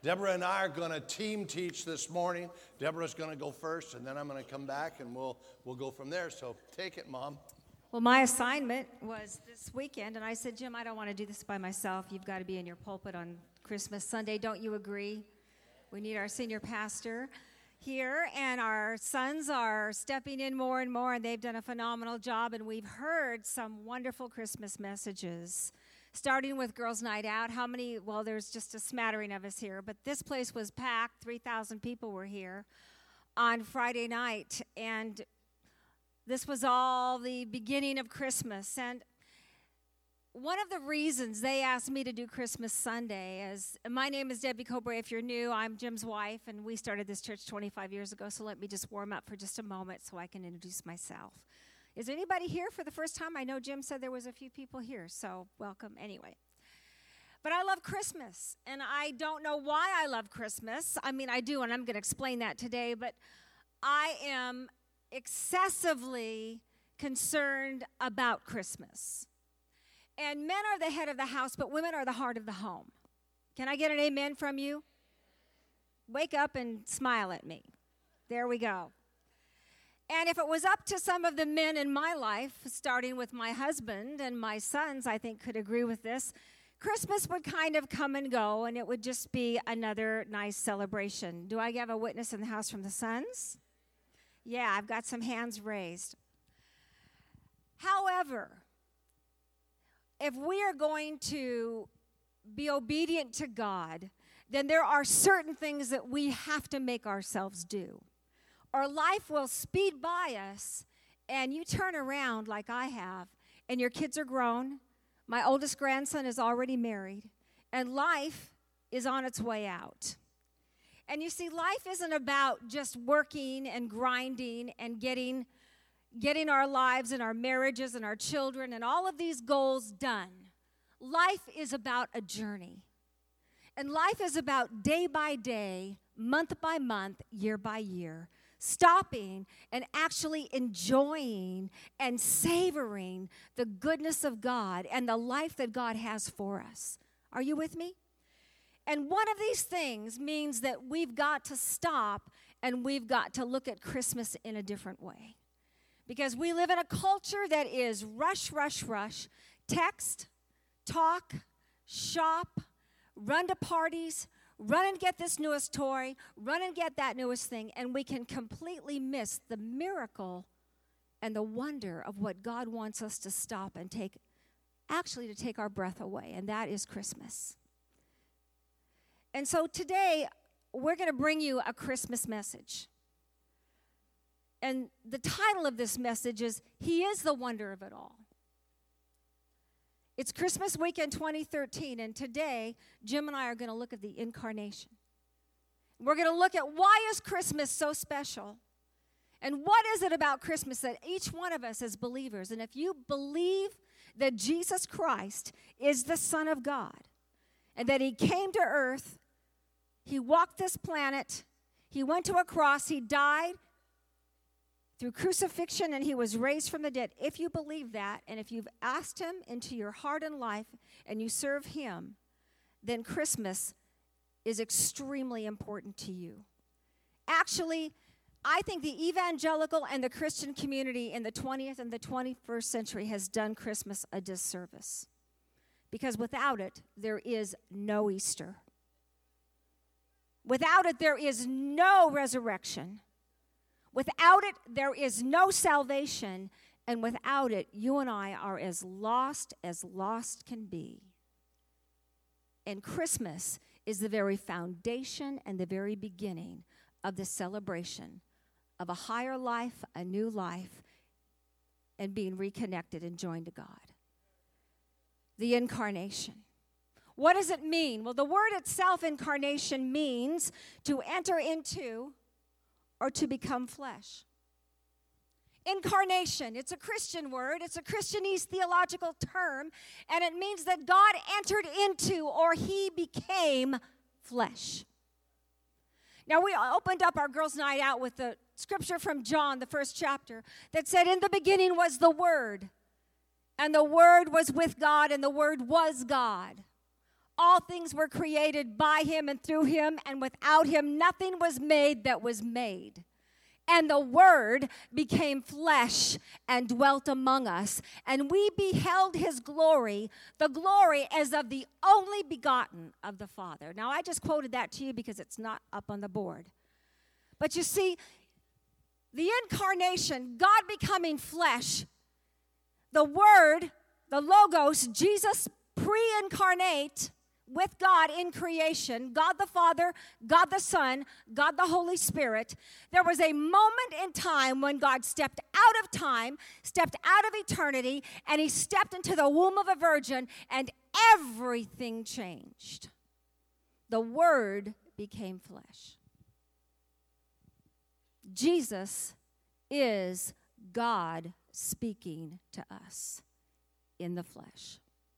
Deborah and I are going to team teach this morning. Deborah's going to go first, and then I'm going to come back, and we'll go from there. So take it, Mom. Well, my assignment was this weekend, and I said, Jim, I don't want to do this by myself. You've got to be in your pulpit on Christmas Sunday. Don't you agree? We need our senior pastor here, and our sons are stepping in more and more, and they've done a phenomenal job, and we've heard some wonderful Christmas messages. Starting with Girls' Night Out, how many? Well, there's just a smattering of us here, but this place was packed. 3,000 people were here on Friday night, and this was all the beginning of Christmas. And one of the reasons they asked me to do Christmas Sunday is, my name is Debbie Cobray. If you're new, I'm Jim's wife, and we started this church 25 years ago, so let me just warm up for just a moment so I can introduce myself. Is there anybody here for the first time? I know Jim said there was a few people here, so welcome anyway. But I love Christmas, and I don't know why I love Christmas. I mean, I do, and I'm going to explain that today, but I am excessively concerned about Christmas. And men are the head of the house, but women are the heart of the home. Can I get an amen from you? Wake up and smile at me. There we go. And if it was up to some of the men in my life, starting with my husband and my sons, I think could agree with this, Christmas would kind of come and go, and it would just be another nice celebration. Do I have a witness in the house from the sons? Yeah, I've got some hands raised. However, if we are going to be obedient to God, then there are certain things that we have to make ourselves do. Or life will speed by us, and you turn around like I have, and your kids are grown. My oldest grandson is already married, and life is on its way out. And you see, life isn't about just working and grinding and getting our lives and our marriages and our children and all of these goals done. Life is about a journey. And life is about day by day, month by month, year by year, stopping and actually enjoying and savoring the goodness of God and the life that God has for us. Are you with me? And one of these things means that we've got to stop and we've got to look at Christmas in a different way. Because we live in a culture that is rush, rush, rush, text, talk, shop, run to parties, run and get this newest toy, run and get that newest thing, and we can completely miss the miracle and the wonder of what God wants us to stop and take our breath away, and that is Christmas. And so today, we're going to bring you a Christmas message. And the title of this message is, He is the Wonder of It All. It's Christmas weekend 2013, and today, Jim and I are going to look at the incarnation. We're going to look at why is Christmas so special, and what is it about Christmas that each one of us as believers, and if you believe that Jesus Christ is the Son of God, and that He came to earth, He walked this planet, He went to a cross, He died through crucifixion, and He was raised from the dead. If you believe that, and if you've asked Him into your heart and life, and you serve Him, then Christmas is extremely important to you. Actually, I think the evangelical and the Christian community in the 20th and the 21st century has done Christmas a disservice. Because without it, there is no Easter. Without it, there is no resurrection. Without it, there is no salvation. And without it, you and I are as lost can be. And Christmas is the very foundation and the very beginning of the celebration of a higher life, a new life, and being reconnected and joined to God. The incarnation. What does it mean? Well, the word itself, incarnation, means to enter into or to become flesh. Incarnation, it's a Christian word. It's a Christianese theological term, and it means that God entered into or He became flesh. Now, we opened up our Girls' Night Out with the scripture from John, the first chapter, that said, "In the beginning was the Word, and the Word was with God, and the Word was God." All things were created by him and through him, and without him nothing was made that was made. And the Word became flesh and dwelt among us, and we beheld his glory, the glory as of the only begotten of the Father. Now, I just quoted that to you because it's not up on the board. But you see, the incarnation, God becoming flesh, the Word, the Logos, Jesus pre-incarnate with God in creation, God the Father, God the Son, God the Holy Spirit. There was a moment in time when God stepped out of time, stepped out of eternity, and he stepped into the womb of a virgin, and everything changed. The Word became flesh. Jesus is God speaking to us in the flesh.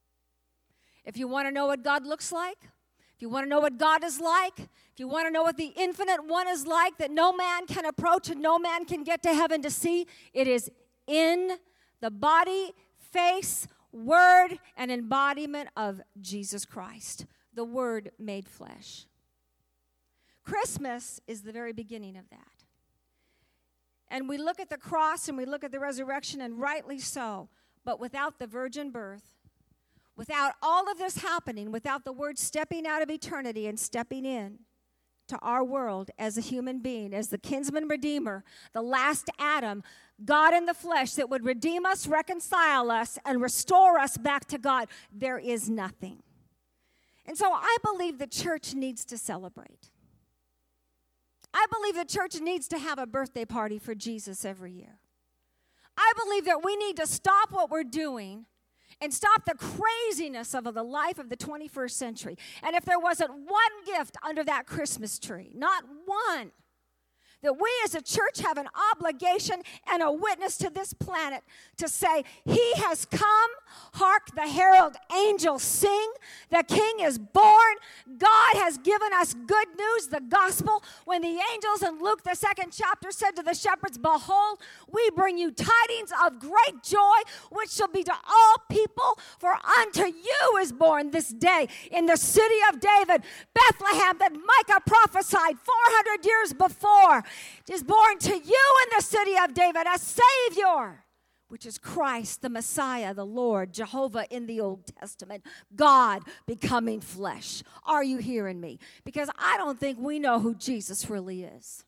If you want to know what God looks like, if you want to know what God is like, if you want to know what the infinite one is like that no man can approach and no man can get to heaven to see, it is in the body, face, word, and embodiment of Jesus Christ, the Word made flesh. Christmas is the very beginning of that. And we look at the cross and we look at the resurrection, and rightly so, but without the virgin birth, without all of this happening, without the Word stepping out of eternity and stepping in to our world as a human being, as the kinsman redeemer, the last Adam, God in the flesh that would redeem us, reconcile us, and restore us back to God, there is nothing. And so I believe the church needs to celebrate. I believe the church needs to have a birthday party for Jesus every year. I believe that we need to stop what we're doing and stop the craziness of the life of the 21st century. And if there wasn't one gift under that Christmas tree, not one, that we as a church have an obligation and a witness to this planet to say, he has come, hark the herald angels sing, the king is born, God has given us good news, the gospel. When the angels in Luke, the 2nd chapter, said to the shepherds, behold, we bring you tidings of great joy, which shall be to all people, for unto you is born this day in the city of David, Bethlehem, that Micah prophesied 400 years before. Is born to you in the city of David a Savior, which is Christ, the Messiah, the Lord, Jehovah in the Old Testament, God becoming flesh. Are you hearing me? Because I don't think we know who Jesus really is.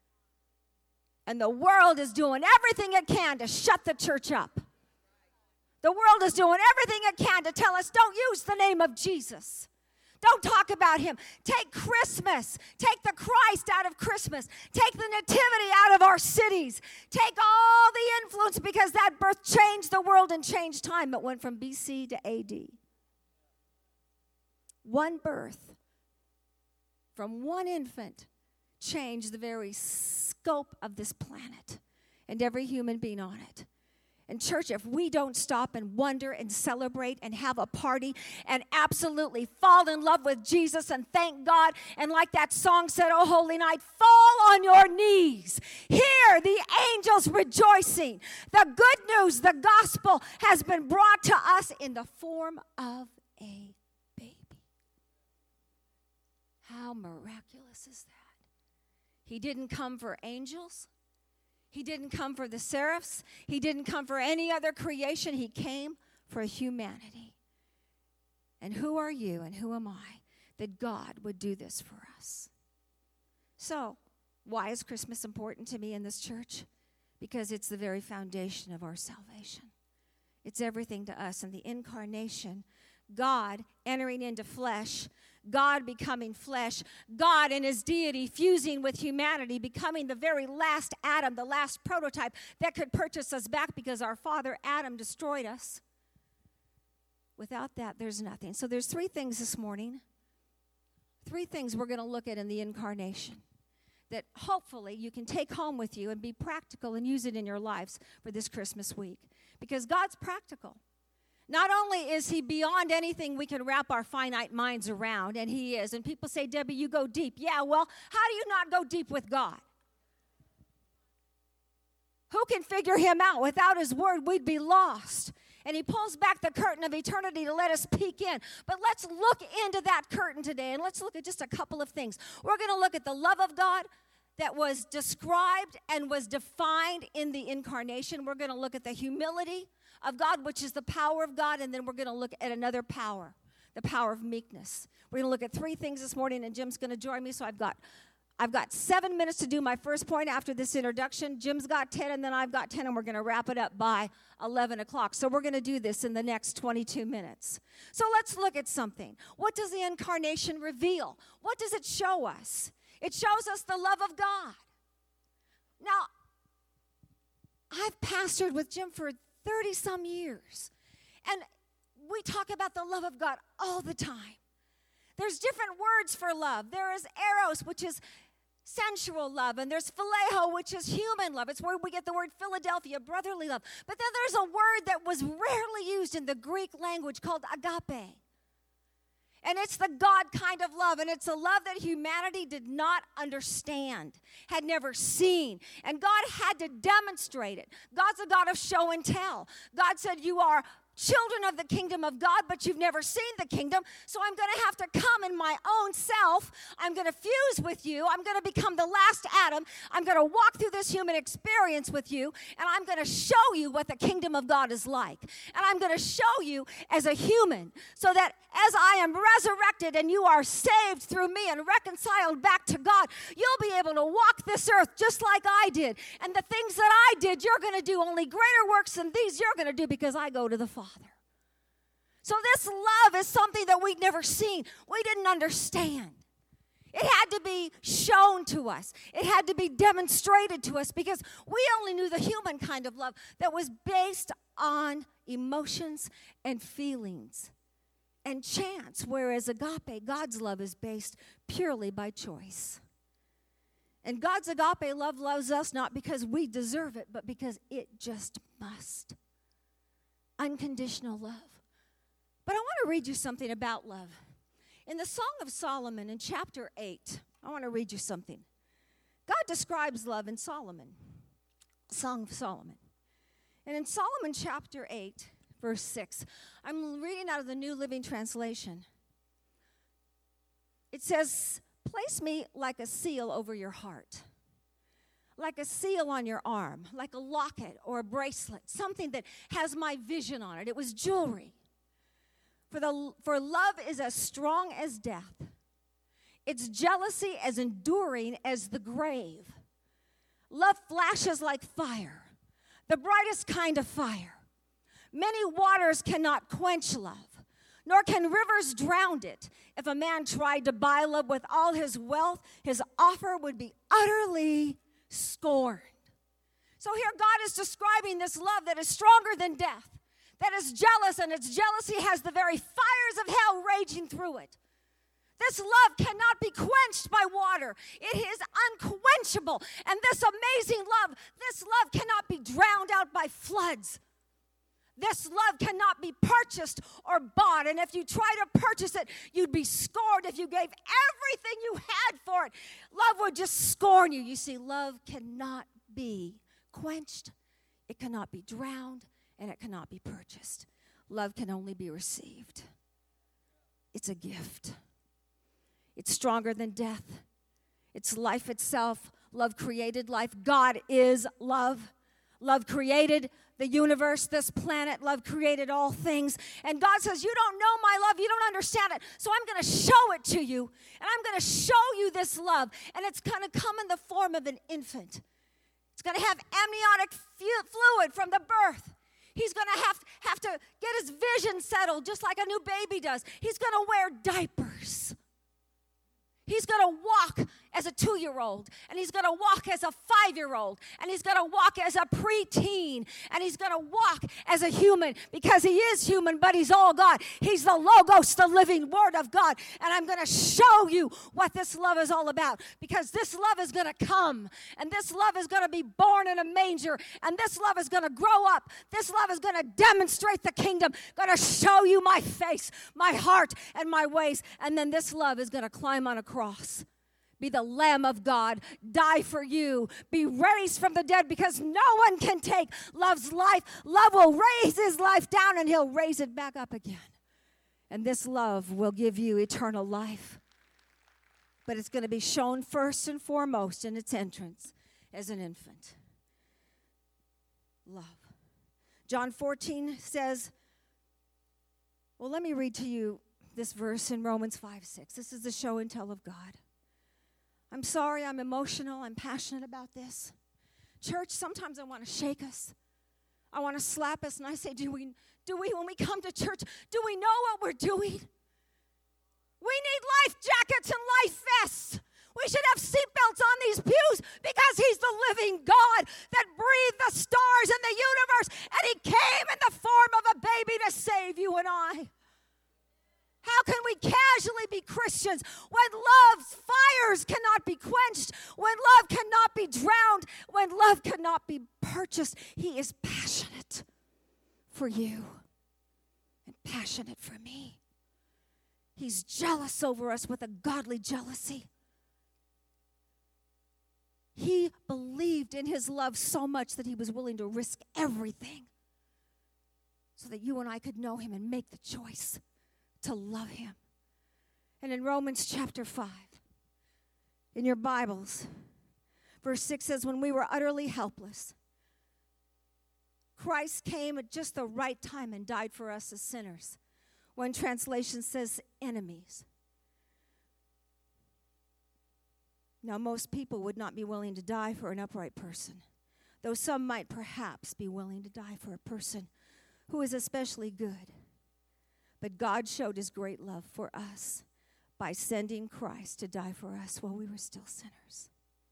And the world is doing everything it can to shut the church up. The world is doing everything it can to tell us, don't use the name of Jesus. Don't talk about him. Take Christmas. Take the Christ out of Christmas. Take the nativity out of our cities. Take all the influence, because that birth changed the world and changed time. It went from BC to AD. One birth from one infant changed the very scope of this planet and every human being on it. And church, if we don't stop and wonder and celebrate and have a party and absolutely fall in love with Jesus and thank God, and like that song said, oh holy night, fall on your knees. Hear the angels rejoicing. The good news, the gospel, has been brought to us in the form of a baby. How miraculous is that? He didn't come for angels. He didn't come for the seraphs. He didn't come for any other creation. He came for humanity. And who are you and who am I that God would do this for us? So, why is Christmas important to me in this church? Because it's the very foundation of our salvation. It's everything to us. And the incarnation, God entering into flesh, God becoming flesh, God in his deity fusing with humanity, becoming the very last Adam, the last prototype that could purchase us back because our father Adam destroyed us. Without that, there's nothing. So there's three things this morning. Three things we're going to look at in the incarnation that hopefully you can take home with you and be practical and use it in your lives for this Christmas week. Because God's practical. Not only is he beyond anything we can wrap our finite minds around, and he is. And people say, Debbie, you go deep. Yeah, well, how do you not go deep with God? Who can figure him out? Without his word, we'd be lost. And he pulls back the curtain of eternity to let us peek in. But let's look into that curtain today, and let's look at just a couple of things. We're going to look at the love of God that was described and was defined in the incarnation. We're going to look at the humility of God, which is the power of God, and then we're going to look at another power, the power of meekness. We're going to look at three things this morning, and Jim's going to join me, so I've got 7 minutes to do my first point after this introduction. Jim's got 10, and then I've got 10, and we're going to wrap it up by 11 o'clock. So we're going to do this in the next 22 minutes. So let's look at something. What does the incarnation reveal? What does it show us? It shows us the love of God. Now, I've pastored with Jim for 30-some years, and we talk about the love of God all the time. There's different words for love. There is eros, which is sensual love, and there's phileo, which is human love. It's where we get the word Philadelphia, brotherly love. But then there's a word that was rarely used in the Greek language called agape. And it's the God kind of love, and it's a love that humanity did not understand, had never seen. And God had to demonstrate it. God's a God of show and tell. God said, you are children of the kingdom of God, but you've never seen the kingdom, so I'm going to have to come in my own self. I'm going to fuse with you. I'm going to become the last Adam. I'm going to walk through this human experience with you, and I'm going to show you what the kingdom of God is like. And I'm going to show you as a human, so that as I am resurrected and you are saved through me and reconciled back to God, you'll be able to walk this earth just like I did. And the things that I did, you're going to do. Only greater works than these you're going to do, because I go to the Father. So this love is something that we'd never seen. We didn't understand. It had to be shown to us. It had to be demonstrated to us, because we only knew the human kind of love that was based on emotions and feelings and chance, whereas agape, God's love, is based purely by choice. And God's agape love loves us not because we deserve it, but because it just must. Unconditional love. But I want to read you something about love. In the Song of Solomon, in chapter 8, I want to read you something. God describes love in Solomon, Song of Solomon. And in Solomon chapter 8, verse 6, I'm reading out of the New Living Translation. It says, place me like a seal over your heart, like a seal on your arm, like a locket or a bracelet, something that has my vision on it. It was jewelry. For love is as strong as death. Its jealousy as enduring as the grave. Love flashes like fire, the brightest kind of fire. Many waters cannot quench love, nor can rivers drown it. If a man tried to buy love with all his wealth, his offer would be utterly scorned. So here God is describing this love that is stronger than death, that is jealous, and its jealousy has the very fires of hell raging through it. This love cannot be quenched by water. It is unquenchable. And this amazing love, this love cannot be drowned out by floods. This love cannot be purchased or bought. And if you try to purchase it, you'd be scorned. If you gave everything you had for it, love would just scorn you. You see, love cannot be quenched. It cannot be drowned. And it cannot be purchased. Love can only be received. It's a gift. It's stronger than death. It's life itself. Love created life. God is love. Love created the universe, this planet. Love created all things. And God says, you don't know my love. You don't understand it. So I'm going to show it to you. And I'm going to show you this love. And it's going to come in the form of an infant. It's going to have amniotic fluid from the birth. He's going to have to get his vision settled just like a new baby does. He's going to wear diapers. He's going to walk as a 2-year-old, and he's going to walk as a 5-year-old, and he's going to walk as a preteen, and he's going to walk as a human, because he is human, but he's all God. He's the Logos, the living Word of God, and I'm going to show you what this love is all about, because this love is going to come, and this love is going to be born in a manger, and this love is going to grow up. This love is going to demonstrate the kingdom, going to show you my face, my heart, and my ways, and then this love is going to climb on a cross. be the Lamb of God, die for you, be raised from the dead, because no one can take love's life. Love will raise his life down and he'll raise it back up again. And this love will give you eternal life. But it's going to be shown first and foremost in its entrance as an infant. Love. John 14 says, well, let me read to you this verse in Romans 5:6. This is the show and tell of God. I'm sorry, I'm emotional, I'm passionate about this. Church, sometimes I want to shake us. I want to slap us, and I say, do we, when we come to church, do we know what we're doing? We need life jackets and life vests. We should have seatbelts on these pews because he's the living God that breathed the stars in the universe, and he came in the form of a baby to save you and I. How can we casually be Christians when love's fires cannot be quenched, when love cannot be drowned, when love cannot be purchased? He is passionate for you and passionate for me. He's jealous over us with a godly jealousy. He believed in his love so much that he was willing to risk everything so that you and I could know him and make the choice to love him. And in Romans chapter 5, in your Bibles, verse 6 says, when we were utterly helpless, Christ came at just the right time and died for us as sinners. One translation says enemies. Now, most people would not be willing to die for an upright person, though some might perhaps be willing to die for a person who is especially good. But God showed his great love for us by sending Christ to die for us while we were still sinners.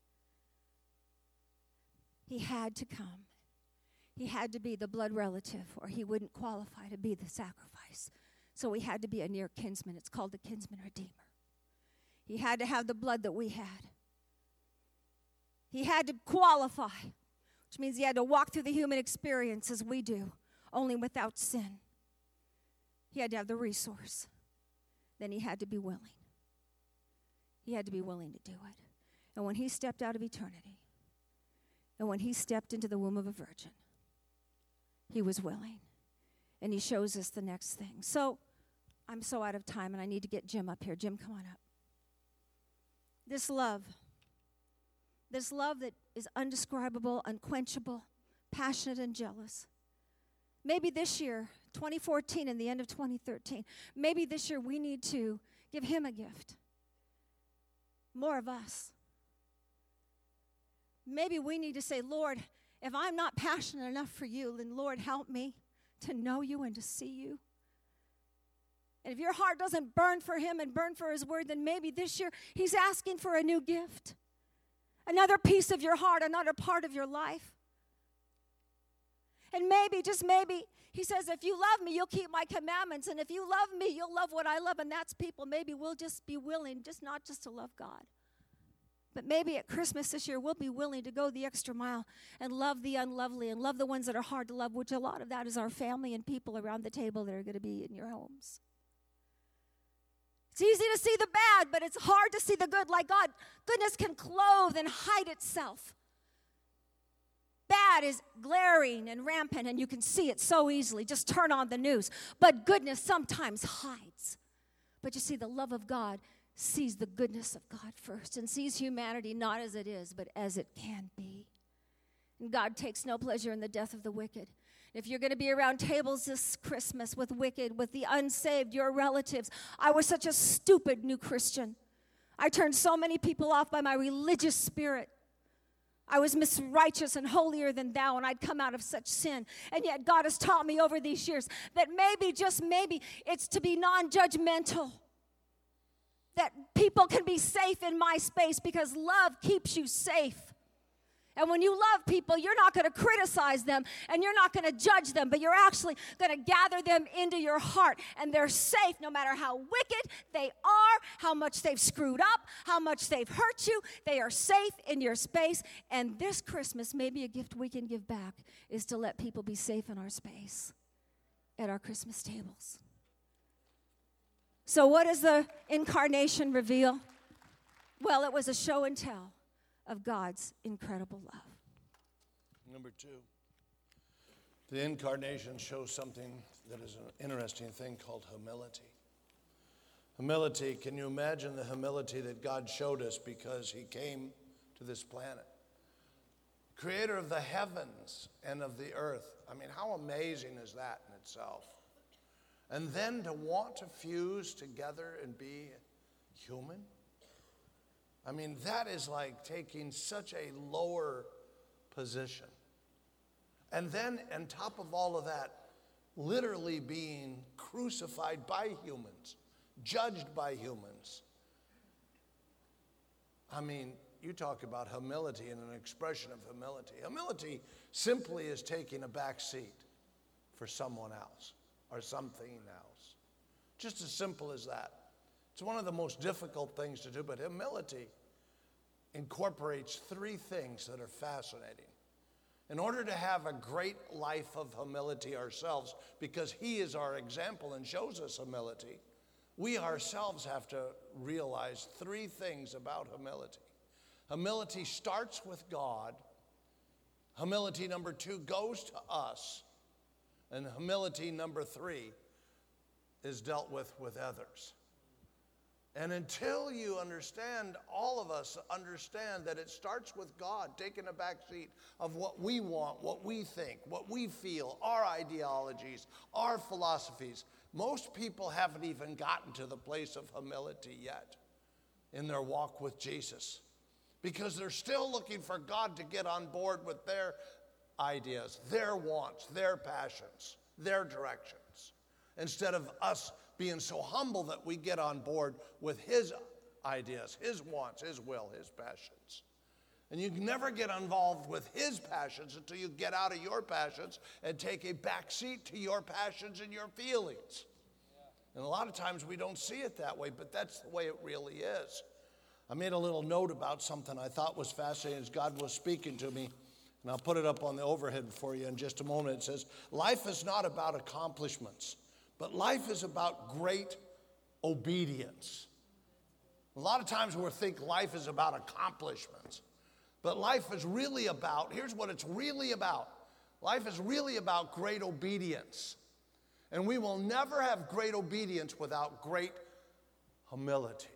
He had to come. He had to be the blood relative, or he wouldn't qualify to be the sacrifice. So he had to be a near kinsman. It's called the kinsman redeemer. He had to have the blood that we had. He had to qualify, which means he had to walk through the human experience as we do, only without sin. He had to have the resource. Then he had to be willing. He had to be willing to do it. And when he stepped out of eternity, and when he stepped into the womb of a virgin, he was willing. And he shows us the next thing. So, I'm so out of time, and I need to get Jim up here. Jim, come on up. This love that is undescribable, unquenchable, passionate, and jealous. Maybe this year, 2014 and the end of 2013, maybe this year we need to give him a gift. More of us. Maybe we need to say, Lord, if I'm not passionate enough for you, then Lord, help me to know you and to see you. And if your heart doesn't burn for him and burn for his word, then maybe this year he's asking for a new gift. Another piece of your heart, another part of your life. And maybe, just maybe, he says, if you love me, you'll keep my commandments. And if you love me, you'll love what I love, and that's people. Maybe we'll just be willing, not just to love God. But maybe at Christmas this year, we'll be willing to go the extra mile and love the unlovely and love the ones that are hard to love, which a lot of that is our family and people around the table that are going to be in your homes. It's easy to see the bad, but it's hard to see the good. Like God, goodness can clothe and hide itself. Bad is glaring and rampant, and you can see it so easily. Just turn on the news. But goodness sometimes hides. But you see, the love of God sees the goodness of God first and sees humanity not as it is, but as it can be. And God takes no pleasure in the death of the wicked. If you're going to be around tables this Christmas with wicked, with the unsaved, your relatives, I was such a stupid new Christian. I turned so many people off by my religious spirit. I was misrighteous and holier than thou, and I'd come out of such sin. And yet God has taught me over these years that maybe, just maybe, it's to be non-judgmental. That people can be safe in my space because love keeps you safe. And when you love people, you're not going to criticize them and you're not going to judge them, but you're actually going to gather them into your heart. And they're safe no matter how wicked they are, how much they've screwed up, how much they've hurt you. They are safe in your space. And this Christmas, maybe a gift we can give back is to let people be safe in our space at our Christmas tables. So what does the incarnation reveal? Well, it was a show and tell of God's incredible love. Number 2, the incarnation shows something that is an interesting thing called humility. Humility, can you imagine the humility that God showed us because he came to this planet? Creator of the heavens and of the earth. I mean, how amazing is that in itself? And then to want to fuse together and be human? I mean, that is like taking such a lower position. And then on top of all of that, literally being crucified by humans, judged by humans. I mean, you talk about humility and an expression of humility. Humility simply is taking a back seat for someone else or something else. Just as simple as that. It's one of the most difficult things to do, but humility incorporates 3 things that are fascinating. In order to have a great life of humility ourselves, because he is our example and shows us humility, we ourselves have to realize 3 things about humility. Humility starts with God. Humility number 2 goes to us. And humility number 3 is dealt with others. And until you understand, all of us understand that it starts with God, taking a back seat of what we want, what we think, what we feel, our ideologies, our philosophies. Most people haven't even gotten to the place of humility yet in their walk with Jesus, because they're still looking for God to get on board with their ideas, their wants, their passions, their directions, instead of us being so humble that we get on board with his ideas, his wants, his will, his passions. And you can never get involved with his passions until you get out of your passions and take a back seat to your passions and your feelings. And a lot of times we don't see it that way, but that's the way it really is. I made a little note about something I thought was fascinating as God was speaking to me, and I'll put it up on the overhead for you in just a moment. It says, life is not about accomplishments, but life is about great obedience. A lot of times we think life is about accomplishments, but life is really about, here's what it's really about. Life is really about great obedience. And we will never have great obedience without great humility.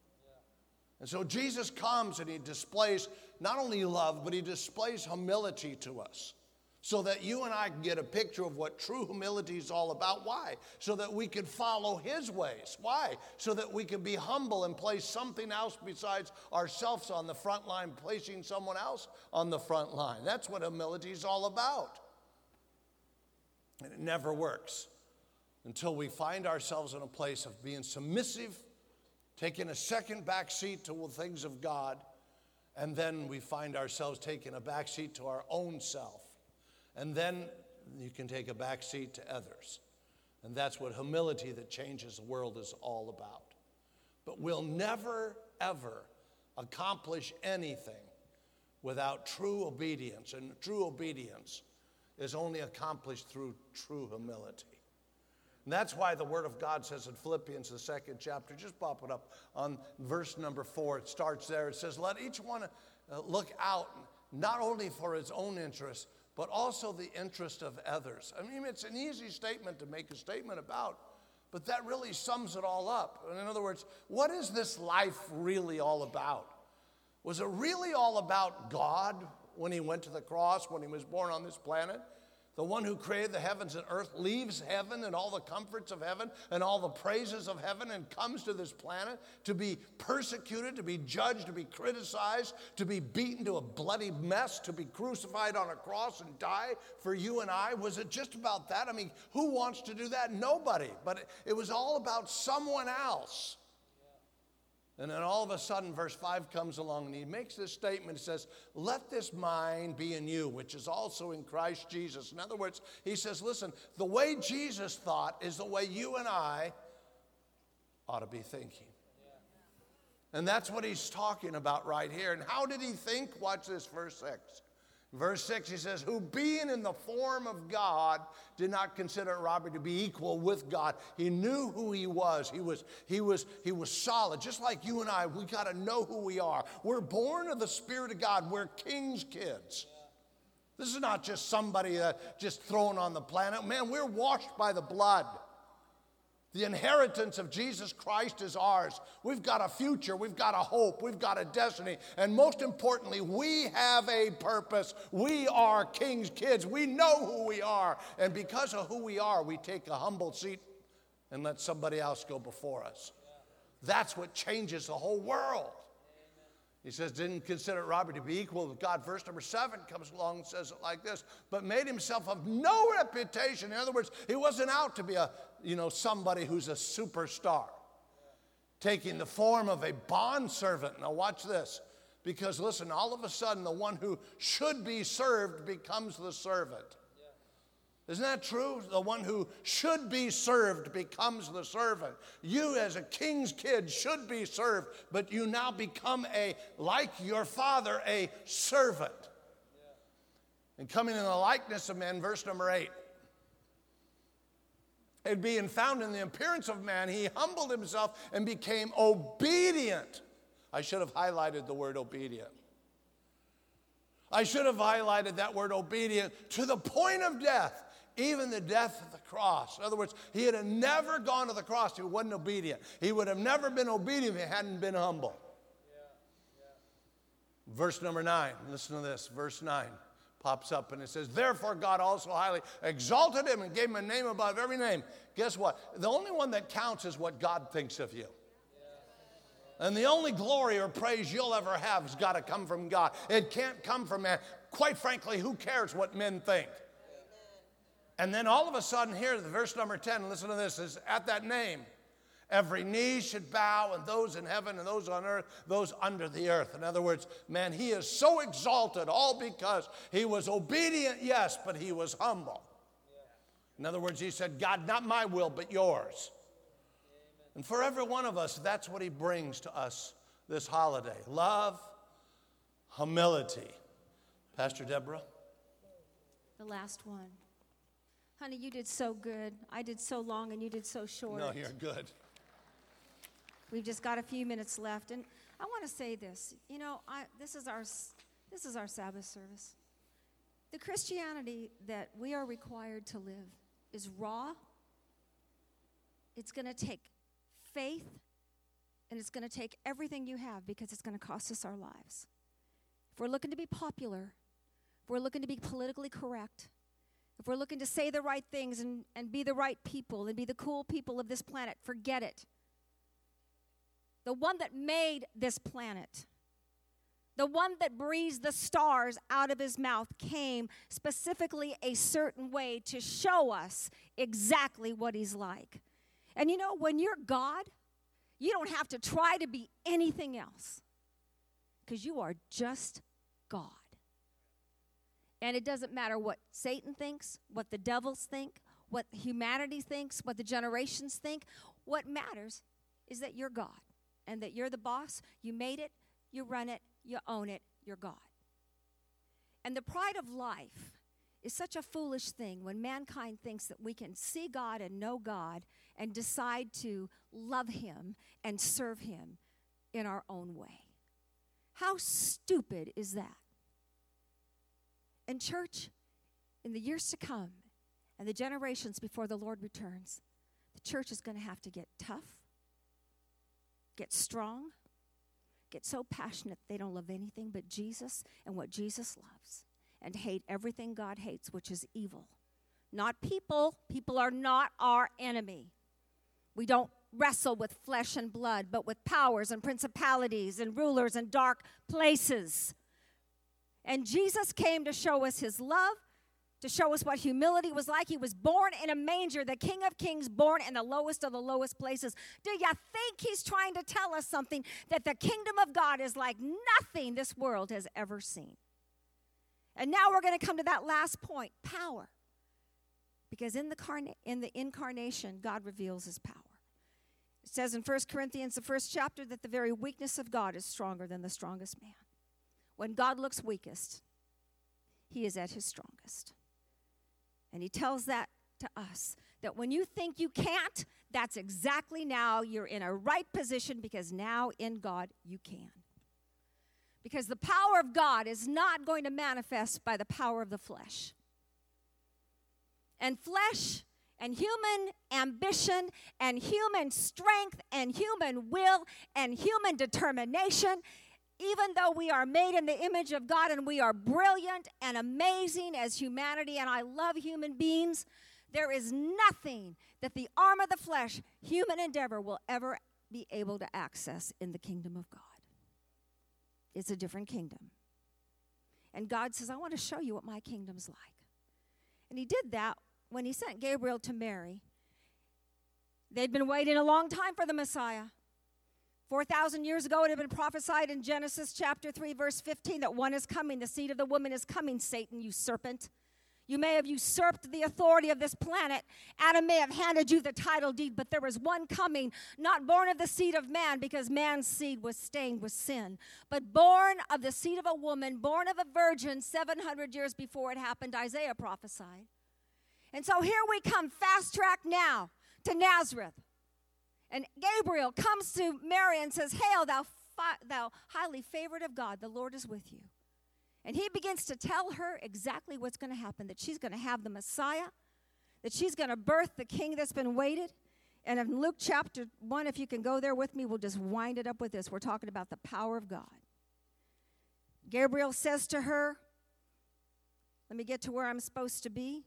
And so Jesus comes and he displays not only love, but he displays humility to us, so that you and I can get a picture of what true humility is all about. Why? So that we can follow his ways. Why? So that we can be humble and place something else besides ourselves on the front line, placing someone else on the front line. That's what humility is all about. And it never works until we find ourselves in a place of being submissive, taking a second back seat to the things of God, and then we find ourselves taking a back seat to our own self. And then you can take a back seat to others. And that's what humility that changes the world is all about. But we'll never, ever accomplish anything without true obedience. And true obedience is only accomplished through true humility. And that's why the Word of God says in Philippians, the 2nd chapter, just pop it up on verse number 4. It starts there. It says, let each one look out not only for his own interest, but also the interest of others. I mean, it's an easy statement to make a statement about, but that really sums it all up. In other words, what is this life really all about? Was it really all about God when he went to the cross, when he was born on this planet? The one who created the heavens and earth leaves heaven and all the comforts of heaven and all the praises of heaven and comes to this planet to be persecuted, to be judged, to be criticized, to be beaten to a bloody mess, to be crucified on a cross and die for you and I. Was it just about that? I mean, who wants to do that? Nobody. But it was all about someone else. And then all of a sudden, verse 5 comes along, and he makes this statement. He says, let this mind be in you, which is also in Christ Jesus. In other words, he says, listen, the way Jesus thought is the way you and I ought to be thinking. And that's what he's talking about right here. And how did he think? Watch this, verse 6. Verse 6, he says, who being in the form of God did not consider it robbery to be equal with God. He knew who he was. He was solid. Just like you and I, we got to know who we are. We're born of the Spirit of God. We're king's kids. This is not just somebody just thrown on the planet. Man, we're washed by the blood. The inheritance of Jesus Christ is ours. We've got a future. We've got a hope. We've got a destiny. And most importantly, we have a purpose. We are king's kids. We know who we are. And because of who we are, we take a humble seat and let somebody else go before us. That's what changes the whole world. He says, didn't consider it robbery to be equal with God. Verse number 7 comes along and says it like this, but made himself of no reputation. In other words, he wasn't out to be somebody who's a superstar. Taking the form of a bondservant. Now watch this. Because listen, all of a sudden the one who should be served becomes the servant. Isn't that true? The one who should be served becomes the servant. You as a king's kid should be served, but you now become like your father, a servant. And coming in the likeness of man, verse number 8. And being found in the appearance of man, he humbled himself and became obedient. I should have highlighted the word obedient. I should have highlighted that word obedient to the point of death. Even the death of the cross. In other words, he had never gone to the cross if he wasn't obedient. He would have never been obedient if he hadn't been humble. Verse number 9. Listen to this. Verse 9 pops up and it says, therefore God also highly exalted him and gave him a name above every name. Guess what? The only one that counts is what God thinks of you. And the only glory or praise you'll ever have has got to come from God. It can't come from man. Quite frankly, who cares what men think? And then all of a sudden here, the verse number 10, listen to this, is at that name, every knee should bow, and those in heaven and those on earth, those under the earth. In other words, man, he is so exalted, all because he was obedient, yes, but he was humble. In other words, he said, God, not my will, but yours. And for every one of us, that's what he brings to us this holiday. Love, humility. Pastor Deborah? The last one. Honey, you did so good. I did so long and you did so short. No, you're good. We've just got a few minutes left. And I want to say this. This is our Sabbath service. The Christianity that we are required to live is raw. It's going to take faith, and it's going to take everything you have because it's going to cost us our lives. If we're looking to be popular, if we're looking to be politically correct, if we're looking to say the right things and be the right people and be the cool people of this planet, forget it. The one that made this planet, the one that breathes the stars out of his mouth, came specifically a certain way to show us exactly what he's like. And when you're God, you don't have to try to be anything else because you are just God. And it doesn't matter what Satan thinks, what the devils think, what humanity thinks, what the generations think. What matters is that you're God and that you're the boss. You made it, you run it, you own it, you're God. And the pride of life is such a foolish thing when mankind thinks that we can see God and know God and decide to love him and serve him in our own way. How stupid is that? And church, in the years to come and the generations before the Lord returns, the church is going to have to get tough, get strong, get so passionate they don't love anything but Jesus and what Jesus loves, and hate everything God hates, which is evil. Not people. People are not our enemy. We don't wrestle with flesh and blood, but with powers and principalities and rulers and dark places. And Jesus came to show us his love, to show us what humility was like. He was born in a manger, the King of Kings, born in the lowest of the lowest places. Do you think he's trying to tell us something? That the kingdom of God is like nothing this world has ever seen. And now we're going to come to that last point, power. Because in the incarnation, God reveals his power. It says in 1 Corinthians, the first chapter, that the very weakness of God is stronger than the strongest man. When God looks weakest, he is at his strongest. And he tells that to us, that when you think you can't, that's exactly now you're in a right position, because now in God you can. Because the power of God is not going to manifest by the power of the flesh. And flesh and human ambition and human strength and human will and human determination, even though we are made in the image of God and we are brilliant and amazing as humanity, and I love human beings, there is nothing that the arm of the flesh, human endeavor, will ever be able to access in the kingdom of God. It's a different kingdom. And God says, I want to show you what my kingdom's like. And he did that when he sent Gabriel to Mary. They'd been waiting a long time for the Messiah. 4,000 years ago, it had been prophesied in Genesis chapter 3, verse 15, that one is coming, the seed of the woman is coming, Satan, you serpent. You may have usurped the authority of this planet. Adam may have handed you the title deed, but there was one coming, not born of the seed of man, because man's seed was stained with sin, but born of the seed of a woman, born of a virgin 700 years before it happened, Isaiah prophesied. And so here we come, fast track now to Nazareth. And Gabriel comes to Mary and says, Hail, thou highly favored of God, the Lord is with you. And he begins to tell her exactly what's going to happen, that she's going to have the Messiah, that she's going to birth the king that's been waited. And in Luke chapter 1, if you can go there with me, we'll just wind it up with this. We're talking about the power of God. Gabriel says to her, let me get to where I'm supposed to be.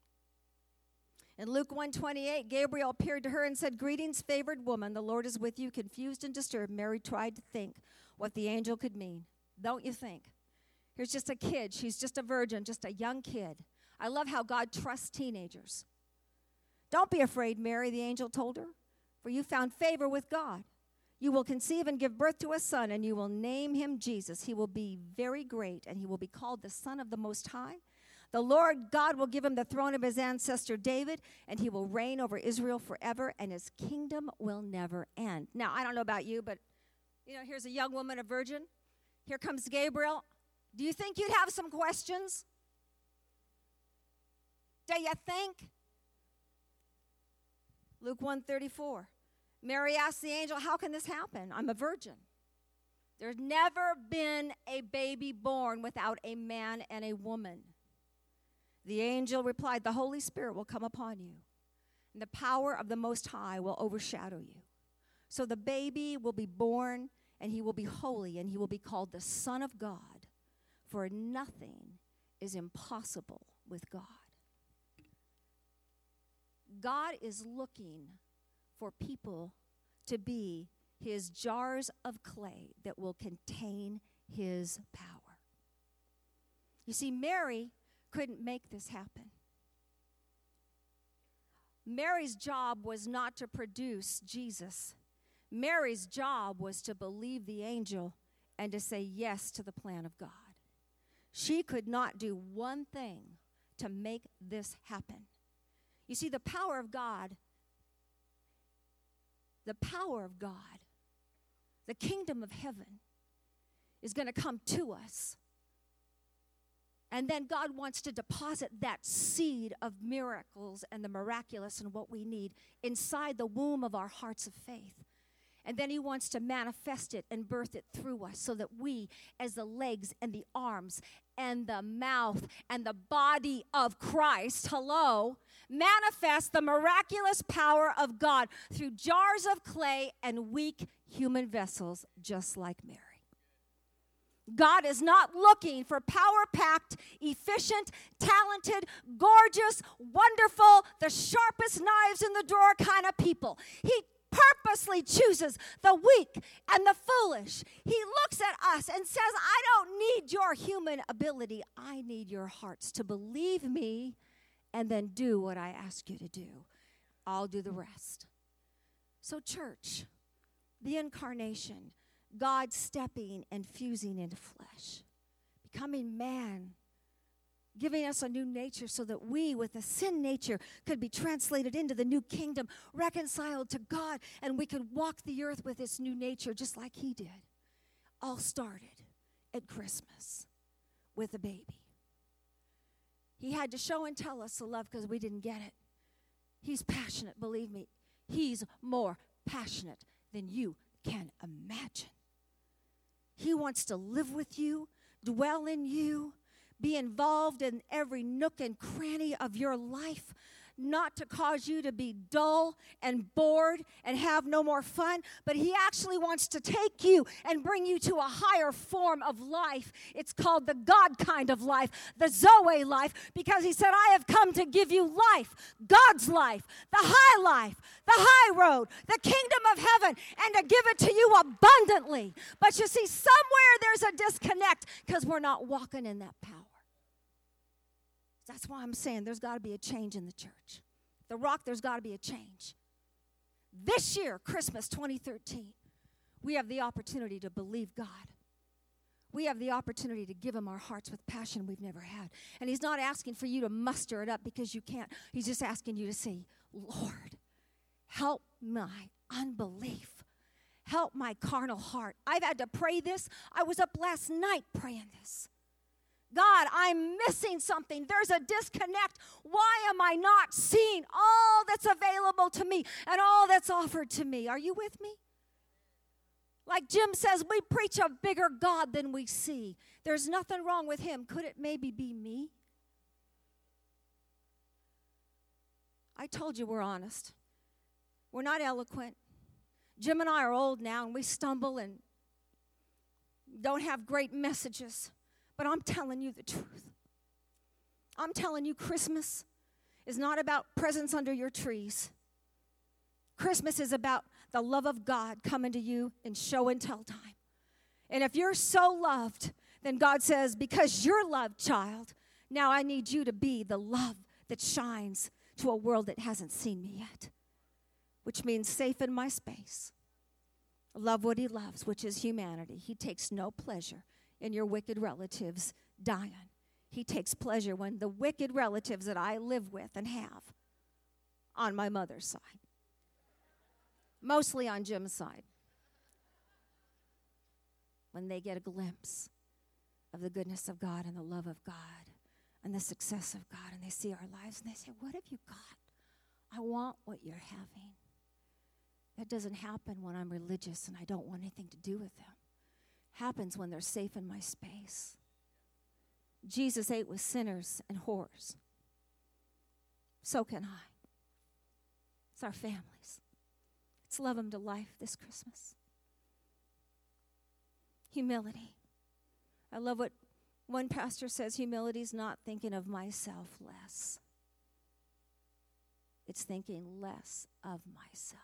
In Luke 1:28, Gabriel appeared to her and said, Greetings, favored woman, the Lord is with you. Confused and disturbed, Mary tried to think what the angel could mean. Don't you think? Here's just a kid. She's just a virgin, just a young kid. I love how God trusts teenagers. Don't be afraid, Mary, the angel told her, for you found favor with God. You will conceive and give birth to a son, and you will name him Jesus. He will be very great, and he will be called the Son of the Most High. The Lord God will give him the throne of his ancestor David, and he will reign over Israel forever, and his kingdom will never end. Now, I don't know about you, but, here's a young woman, a virgin. Here comes Gabriel. Do you think you'd have some questions? Do you think? Luke 1:34. Mary asked the angel, how can this happen? I'm a virgin. There's never been a baby born without a man and a woman. The angel replied, the Holy Spirit will come upon you, and the power of the Most High will overshadow you. So the baby will be born, and he will be holy, and he will be called the Son of God. For nothing is impossible with God. God is looking for people to be his jars of clay that will contain his power. You see, Mary couldn't make this happen. Mary's job was not to produce Jesus. Mary's job was to believe the angel and to say yes to the plan of God. She could not do one thing to make this happen. You see, the power of God, the kingdom of heaven is going to come to us. And then God wants to deposit that seed of miracles and the miraculous and what we need inside the womb of our hearts of faith. And then he wants to manifest it and birth it through us so that we, as the legs and the arms and the mouth and the body of Christ, manifest the miraculous power of God through jars of clay and weak human vessels just like Mary. God is not looking for power-packed, efficient, talented, gorgeous, wonderful, the sharpest knives in the drawer kind of people. He purposely chooses the weak and the foolish. He looks at us and says, I don't need your human ability. I need your hearts to believe me and then do what I ask you to do. I'll do the rest. So church, the incarnation, God stepping and fusing into flesh, becoming man, giving us a new nature so that we, with a sin nature, could be translated into the new kingdom, reconciled to God, and we could walk the earth with this new nature just like he did. All started at Christmas with a baby. He had to show and tell us the love because we didn't get it. He's passionate, believe me. He's more passionate than you can imagine. He wants to live with you, dwell in you, be involved in every nook and cranny of your life, not to cause you to be dull and bored and have no more fun, but he actually wants to take you and bring you to a higher form of life. It's called the God kind of life, the Zoe life, because he said, I have come to give you life, God's life, the high road, the kingdom of heaven, and to give it to you abundantly. But you see, somewhere there's a disconnect because we're not walking in that power. That's why I'm saying there's got to be a change in the church. The Rock, there's got to be a change. This year, Christmas 2013, we have the opportunity to believe God. We have the opportunity to give him our hearts with passion we've never had. And he's not asking for you to muster it up because you can't. He's just asking you to say, Lord, help my unbelief. Help my carnal heart. I've had to pray this. I was up last night praying this. God, I'm missing something. There's a disconnect. Why am I not seeing all that's available to me and all that's offered to me? Are you with me? Like Jim says, we preach a bigger God than we see. There's nothing wrong with him. Could it maybe be me? I told you we're honest. We're not eloquent. Jim and I are old now, and we stumble and don't have great messages. But I'm telling you the truth. I'm telling you Christmas is not about presents under your trees. Christmas is about the love of God coming to you in show and tell time. And if you're so loved, then God says, because you're loved, child, now I need you to be the love that shines to a world that hasn't seen me yet. Which means safe in my space. Love what he loves, which is humanity. He takes no pleasure in your wicked relatives dying. He takes pleasure when the wicked relatives that I live with and have on my mother's side, mostly on Jim's side, when they get a glimpse of the goodness of God and the love of God and the success of God, and they see our lives and they say, what have you got? I want what you're having. That doesn't happen when I'm religious and I don't want anything to do with them. Happens when they're safe in my space. Jesus ate with sinners and whores. So can I. It's our families. Let's love them to life this Christmas. Humility. I love what one pastor says, humility is not thinking of myself less. It's thinking less of myself.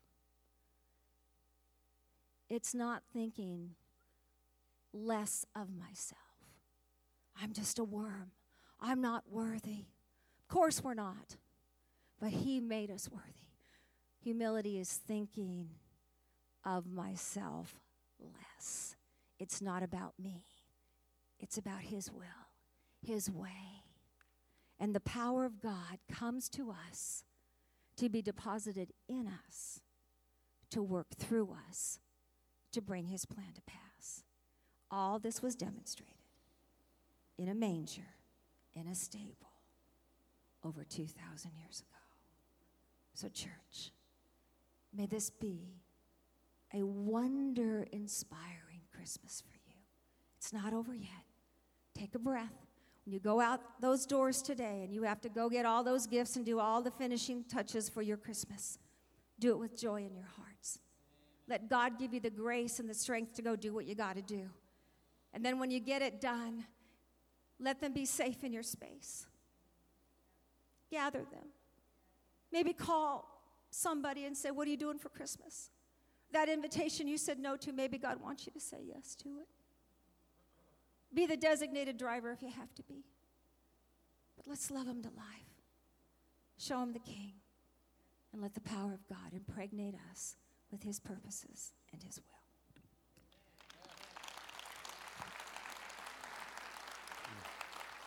It's not thinking less of myself. I'm just a worm. I'm not worthy. Of course we're not. But he made us worthy. Humility is thinking of myself less. It's not about me. It's about his will, his way. And the power of God comes to us to be deposited in us, to work through us, to bring his plan to pass. All this was demonstrated in a manger, in a stable, over 2,000 years ago. So, church, may this be a wonder-inspiring Christmas for you. It's not over yet. Take a breath. When you go out those doors today and you have to go get all those gifts and do all the finishing touches for your Christmas, do it with joy in your hearts. Let God give you the grace and the strength to go do what you got to do. And then when you get it done, let them be safe in your space. Gather them. Maybe call somebody and say, what are you doing for Christmas? That invitation you said no to, maybe God wants you to say yes to it. Be the designated driver if you have to be. But let's love him to life. Show him the King. And let the power of God impregnate us with his purposes and his will.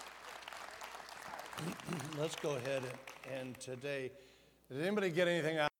Let's go ahead and today, did anybody get anything out?